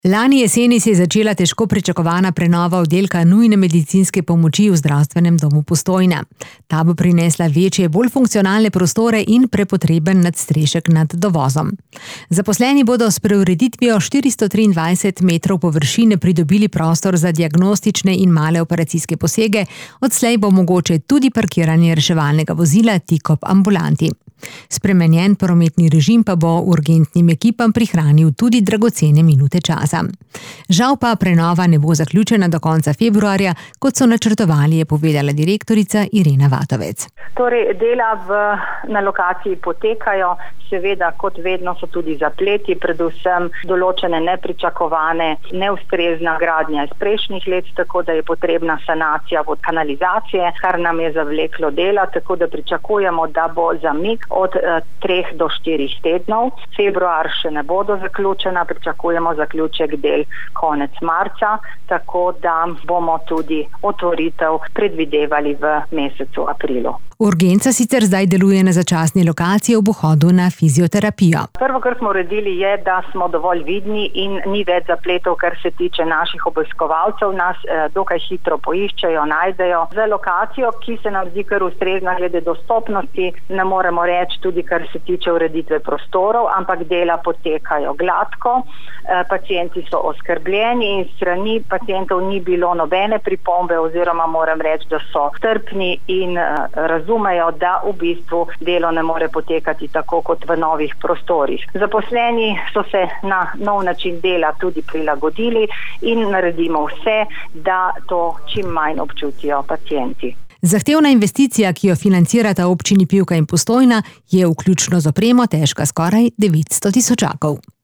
Lani jeseni se je začela težko pričakovana prenova oddelka nujne medicinske pomoči v zdravstvenem domu Postojna. Ta bo prinesla večje, bolj funkcionalne prostore in prepotreben nadstrešek nad dovozom. Zaposleni bodo s preureditvijo 423 metrov površine pridobili prostor za diagnostične in male operacijske posege, odslej bo mogoče tudi parkiranje reševalnega vozila tik ob ambulanti. Spremenjen prometni režim pa bo urgentnim ekipam prihranil tudi dragocene minute časa. Žal pa prenova ne bo zaključena do konca februarja, kot so načrtovali, je povedala direktorica Irena Vatovec. Torej, dela na lokaciji potekajo, seveda kot vedno so tudi zapleti, predvsem določene nepričakovane, neustrezna gradnja iz prejšnjih let, tako da je potrebna sanacija vod kanalizacije, kar nam je zavleklo dela, tako da pričakujemo, da bo zamik od 3 do 4 tednov. Februar še ne bodo zaključena, pričakujemo zaključek del konec marca, tako da bomo tudi otvoritev predvidevali v mesecu aprilu. Urgenca sicer zdaj deluje na začasni lokaciji ob vhodu na fizioterapijo. Prvo, kar smo uredili, je, da smo dovolj vidni in ni več zapletov, kar se tiče naših obiskovalcev. Nas dokaj hitro poiščejo, najdejo. Za lokacijo, ki se nam zdi kar ustrezna glede dostopnosti, ne moremo reči tudi, kar se tiče ureditve prostorov, ampak dela potekajo gladko. Pacienti so oskrbljeni in strani pacientov ni bilo nobene pripombe oziroma moram reči, da so strpni in razumejo, da v bistvu delo ne more potekati tako kot v novih prostorih. Zaposleni so se na nov način dela tudi prilagodili in naredimo vse, da to čim manj občutijo pacienti. Zahtevna investicija, ki jo financirata občini Pivka in Postojna, je vključno z opremo težka skoraj 900 tisočakov.